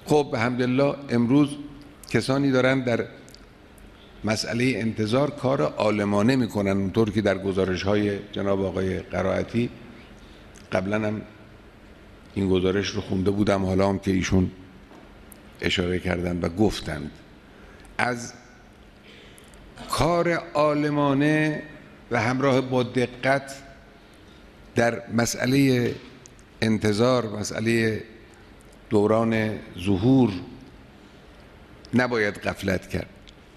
خب الحمدلله امروز کسانی دارن در مسئله انتظار کار عالمانه میکنن، اونطور که در گزارش های جناب آقای قرائتی قبلا هم این گزارش رو خونده بودم، حالا هم که ایشون اشاره کردن و گفتند از کار عالمانه و همراه با دقت در مسئله انتظار، مسئله دوران ظهور نباید غفلت کرد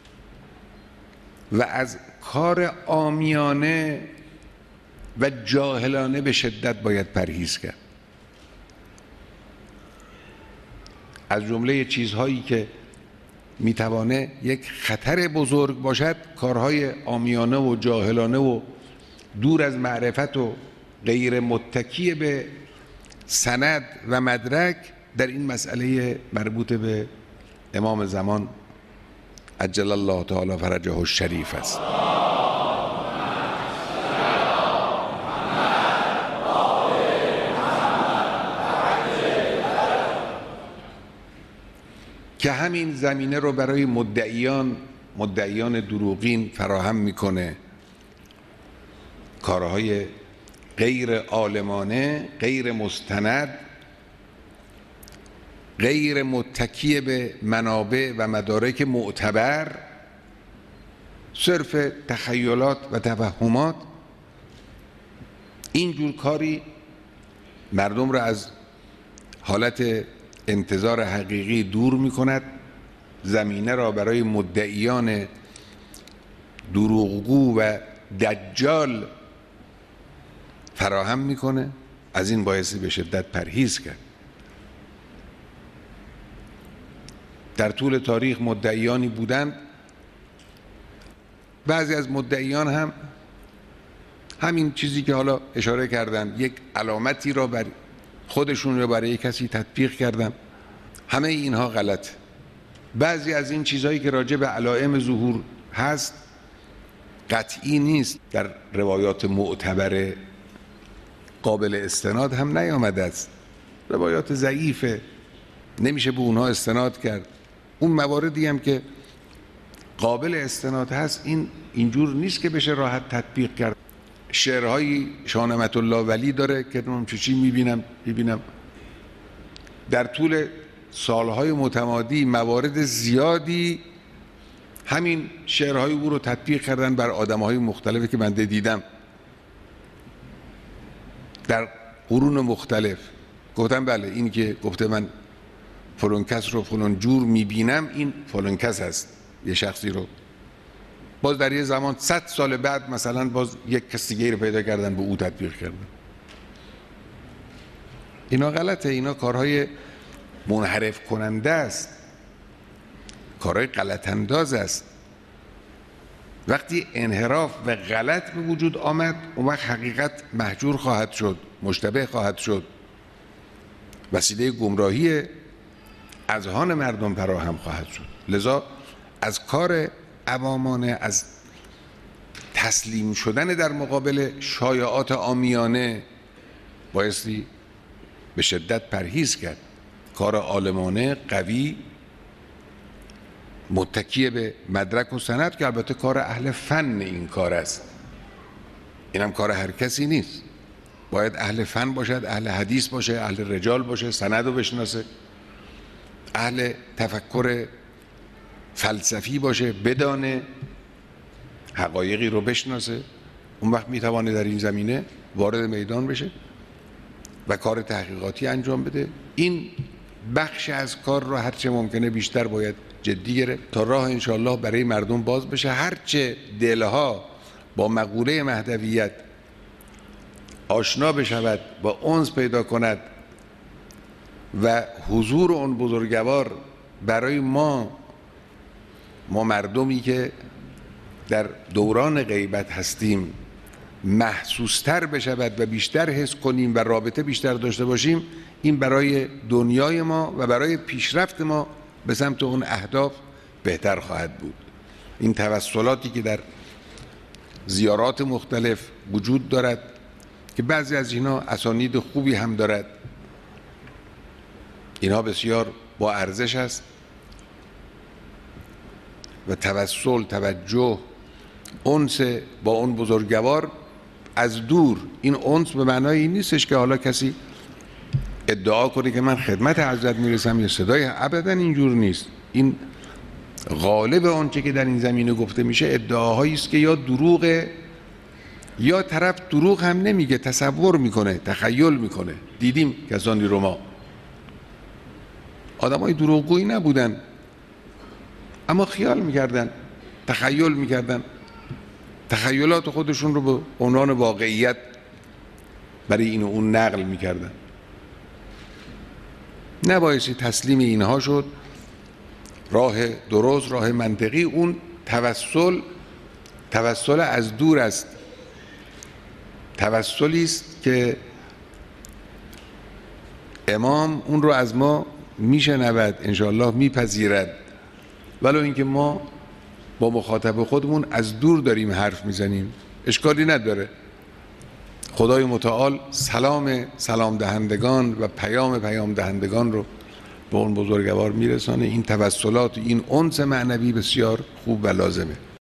و از کار عامیانه و جاهلانه به شدت باید پرهیز کرد. از جمله چیزهایی که میتوانه یک خطر بزرگ باشد کارهای عامیانه و جاهلانه و دور از معرفت و غیر متکی به سند و مدرک در این مسئله مربوط به امام زمان عجل الله تعالی فرجه الشریف است. که همین زمینه رو برای مدعیان دروغین فراهم میکنه، کارهای غیر عالمانه، غیر مستند، غیر متکی به منابع و مدارک معتبر، صرف تخیلات و توهمات. اینجور کاری مردم را از حالت انتظار حقیقی دور می کند، زمینه را برای مدعیان دروغگو و دجال فراهم میکنه. از این بایستی به شدت پرهیز کرد. در طول تاریخ مدعیانی بودند، بعضی از مدعیان هم همین چیزی که حالا اشاره کردن، یک علامتی را بر خودشون یا برای کسی تطبیق کردن. همه اینها غلط. بعضی از این چیزهایی که راجع به علائم ظهور هست قطعی نیست، در روایات معتبر قابل استناد هم نیامده است، روایات ضعیفه، نمیشه به اونها استناد کرد. اون مواردی هم که قابل استناد هست اینجور نیست که بشه راحت تطبیق کرد. شعرهای شاه نعمت الله ولی داره که من چی میبینم در طول سالهای متمادی موارد زیادی همین شعرهای او رو تطبیق کردن بر آدمهای مختلفی که بنده دیدم در قرون مختلف. گفتم بله، این که گفته من فلان کس رو فلان جور میبینم، این فلان کس هست، یه شخصی رو. باز در یه زمان 100 سال بعد مثلا باز یک کس دیگه رو پیدا کردن به او تطبیق کردن. اینا غلطه، اینا کارهای منحرف کننده است، کارهای غلط انداز است. وقتی انحراف و غلط به وجود آمد، اون وقت حقیقت محجور خواهد شد، مشتبه خواهد شد، وسیله گمراهی اذهان مردم فراهم خواهد شد. لذا از کار عوامانه، از تسلیم شدن در مقابل شایعات عامیانه بایستی به شدت پرهیز کرد. کار عالمانه قوی متکی به مدرک و سند که البته کار اهل فن این کار است، اینم کار هر کسی نیست. باید اهل فن باشد، اهل حدیث باشه، اهل رجال باشه، سند رو بشناسه، اهل تفکر فلسفی باشه، بدانه، حقایقی رو بشناسه. اون وقت میتوانه در این زمینه وارد میدان بشه و کار تحقیقاتی انجام بده. این بخش از کار رو هرچه ممکنه بیشتر باید جدی گرفت تا راه انشاءالله برای مردم باز بشه. هرچه دلها با مقوله مهدویت آشنا بشود، با انس پیدا کند و حضور اون بزرگوار برای ما مردمی که در دوران غیبت هستیم محسوستر بشود و بیشتر حس کنیم و رابطه بیشتر داشته باشیم، این برای دنیای ما و برای پیشرفت ما به سمت اون اهداف بهتر خواهد بود. این توسلاتی که در زیارات مختلف وجود دارد که بعضی از اینا اسانید خوبی هم دارد، اینها بسیار با ارزش است و توسل، توجه، انس با اون بزرگوار از دور. این انس به معنای این نیستش که حالا کسی ادعا کنه که من خدمت حضرت میرسم یا صدای، ابدا اینجور نیست. این غالب آنچه که در این زمینه گفته میشه ادعاهایی است که یا دروغه یا طرف دروغ هم نمیگه، تصور میکنه، تخیل میکنه. دیدیم کسانی رو ما آدمای دروغگویی نبودن اما خیال میکردن، تخیل میکردن، تخیلات خودشون رو به عنوان واقعیت برای این و اون نقل میکردن. نبایستی تسلیم اینها شد. راه درست، راه منطقی اون توسل از دور است. توسلی است که امام اون رو از ما میشنود، انشاءالله میپذیرد، ولو اینکه ما با مخاطب خودمون از دور داریم حرف میزنیم، اشکالی نداره. خدای متعال سلام دهندگان و پیام دهندگان رو به اون بزرگوار میرسانه. این توسلات، این انس معنوی بسیار خوب و لازمه.